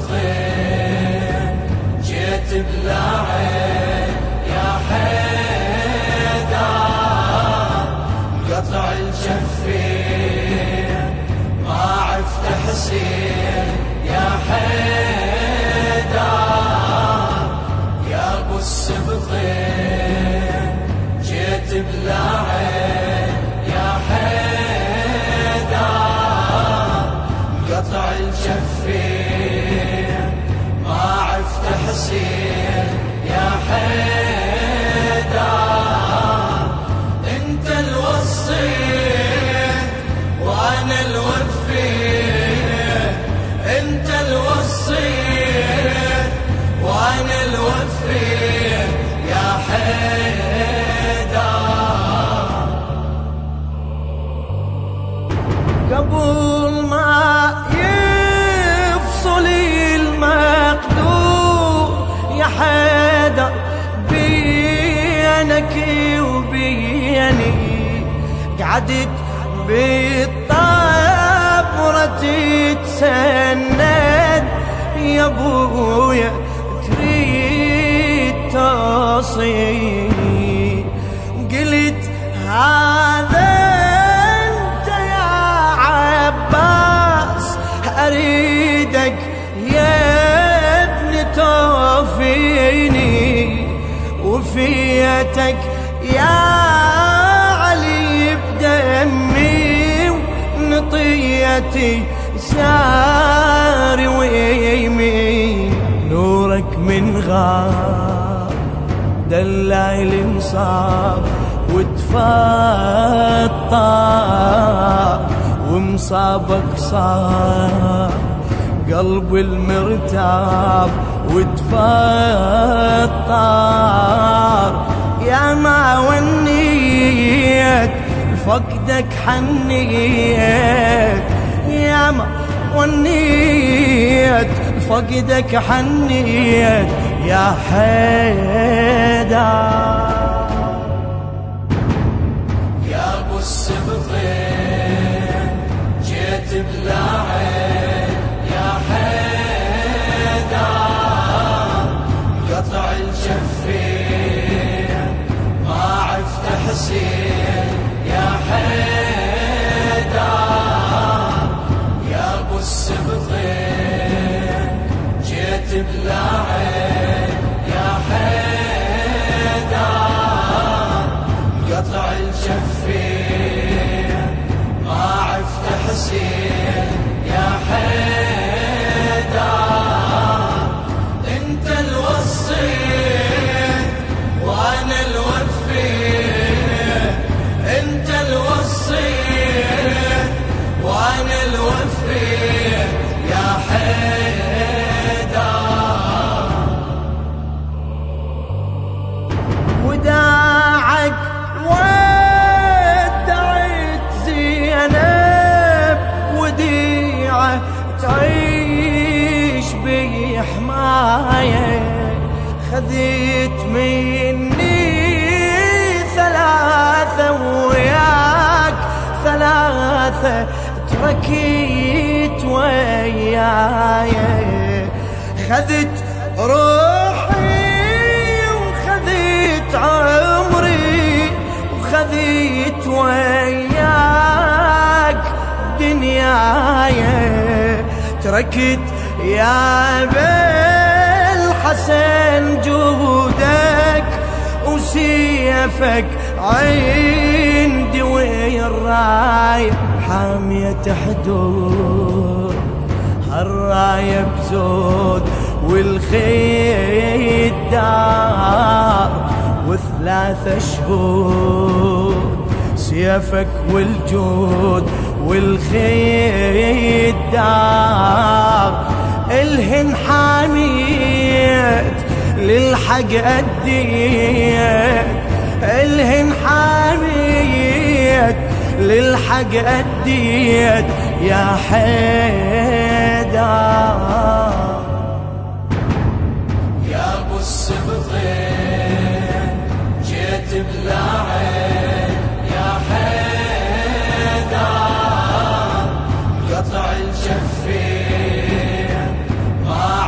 السبطين جيت بلا عين يا حيدر قطع الجفين ما عفت حسين يا حيدر يا ابو السبطين جيت بلا عين يا حيدر قطع الجفين ما عفت حسين يا حيدر انت الوصيت وانا الوفيت انت الوصيت وانا الوفيت يا حيدر قبل ما يفصل المقدور يا حيدر بينك وبيني قعدت بالطبرة تتسند يا ابويا تريد توصيني قلت هذا انت يا عباس اريدك يا ابن توفيني وفيتك يا علي بدمي ونطيتي ساري ويمين نورك من غاب دلعي المصاب وتفطر ومصابك صار قلب المرتاب وتفطر يا ما ونيت فقدك حنيت يا ما ونيت فقدك حنيت يا حيدر يا ابو السبطين جيت بلا عين يا حيدر قطع الجفين ما عفت حسين يا حيدر يا ابو السبطين جيت بلا عين يا حيدر قطع الجفين ما عفت حسين يا حيدر انت الوصيت وانا الوفيت انت الوصيت وانا الوفيت يا حيدر وداعك ودعت زينب وديعة تعيش بحماية خذيت مني ثلاثة وياك ثلاثة تركيت وياي خذت روحي وخذت عمري وخذت وياك دنياي تركت يا بالحسن جودك وسيفك عندي ويا الراية حامية حدود هالراية بزود والخيط دار وثلاثة شهود سيفك والجود والخيط دار الهن حاميت للحق أديت الهن حاميت للحق أديت يا حيدر يا ابو السبطين جيت بلا عين يا حيدر قطع الجفين ما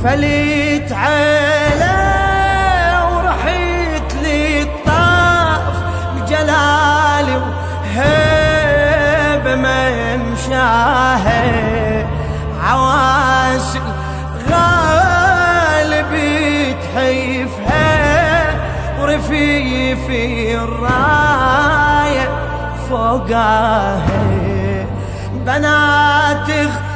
فليت على ورحت للطاف بجلالي وهيبة ممشاها عواسل غالب تحيفها ورفيفي الراية فوقها بنات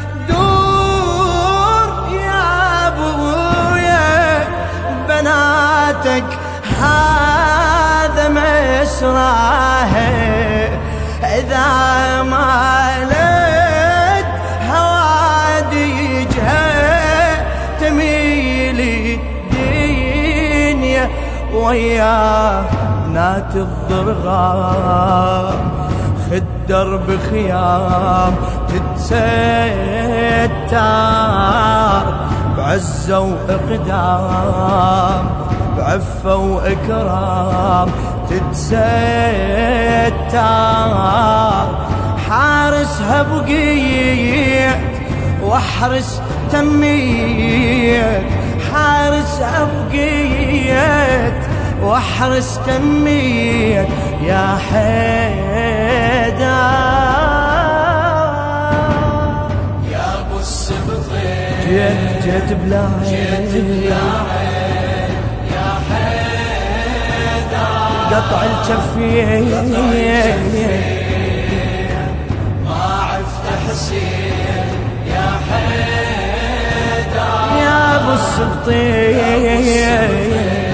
غدور يا ابويا بناتك هذا مسراها اذا مالت هواديجها تميل الدنيا ويا بنات الضرغام خدر بخيام تتستار بعزة وإقدام بعفة وإكرام تتستار حارسها بقيت واحرس تميت حارسها بقيت واحرس تميت يا حيدر يا ابو السبطين جيت بلا عين يا حيدر قطع الجفين ما عرفت حسين يا حيدر يا ابو السبطين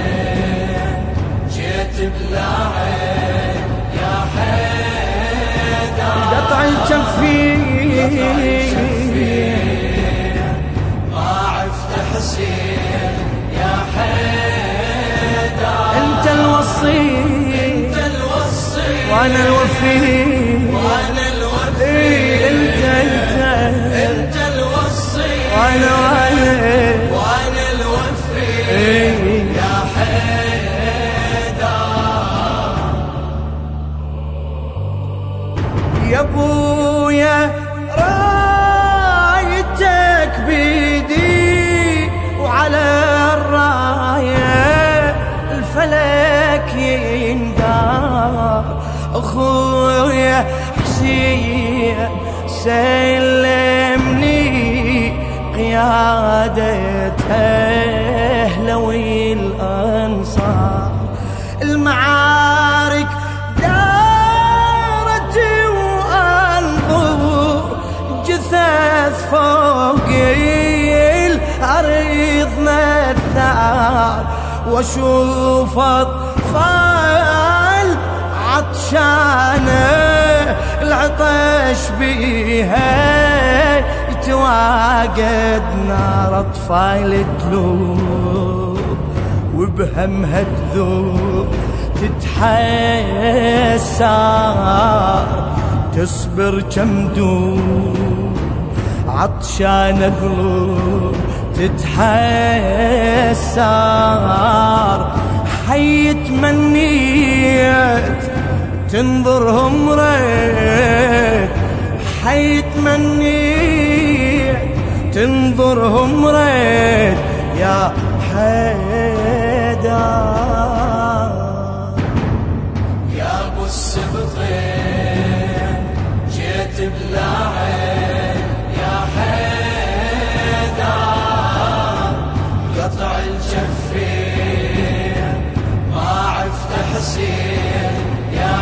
بالعين يا حيدر قطع الجفين ما عرفت حسين يا حيدر انت الوصي وانا الوفي انت الوصي وانا الوفي يا يا ابويا رايتك بيدي وعلى الرايه الفلك يندار اخويا حسين سلمني قيادة اهلوي الانصار المعارك جثث فوق الأرض مثار واشوف اطفال عطشانه العطش بيها يتواجد نار اطفال تلوب وبهمها تذوب تتحسر تصبر كم دوب عطشان قلوب تتحسر حي تمنيت تنظرهم ريت حي تمنيت تنظرهم ريت يا حيدر يا ابو السبطين جيت بالعين يا حيدر قطع الجفين ما عرفت حسين يا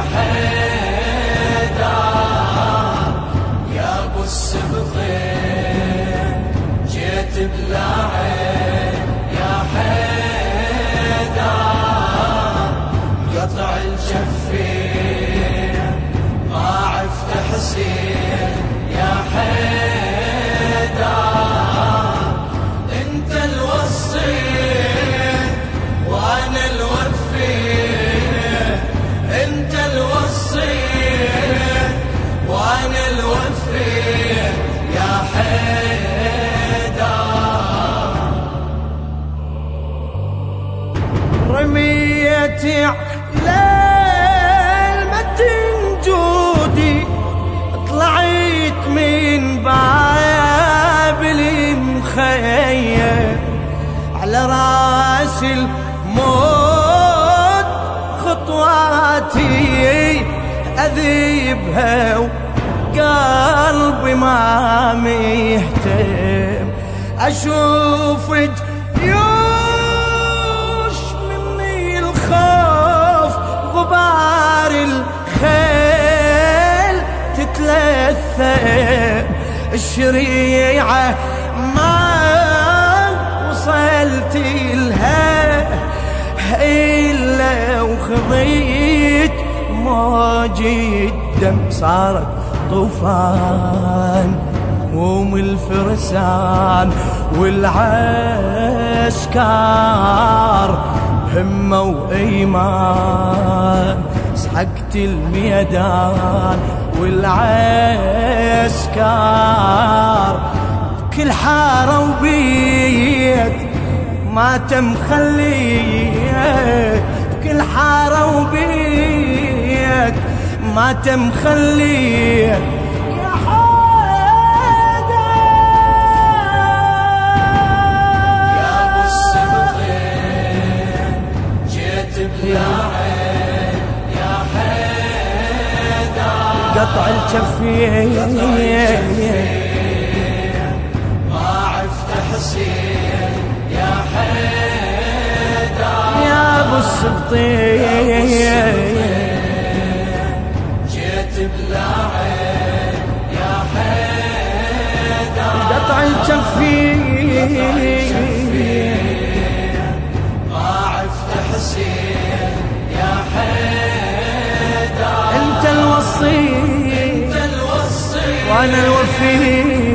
حيدر يا ابو السبطين جيت بالعين يا حيدر قطع الجفين ما عرفت حسين يا حيدر انت الوصي وانا الوفي انت الوصي وانا الوفي يا حيدر رميتي على المتن جودي طلعت من بعد على راس الموت خطواتي أذيبها وقلبي ما ميهتم أشوفك يوش مني الخوف غبار الخيل تتلثم الشريعة ما وصلت لها إلا وخضيت موج الدم صارت طوفان هموم الفرسان والعسكر همة وإيمان سحقت الميدان والعسكر كل حارة وبيت ما تم خليت كل حارة وبيت ما تم خليت يا حيدر يا ابو السبطين جيت بلاعين يا حيدر قطع الجفين ما عرفت حسين يا حيدر يا ابو السبطين جيت بلاعين يا حيدر قطع الجفين ما عرفت حسين يا حيدر انت الوصي انت الوصي وانا الوفي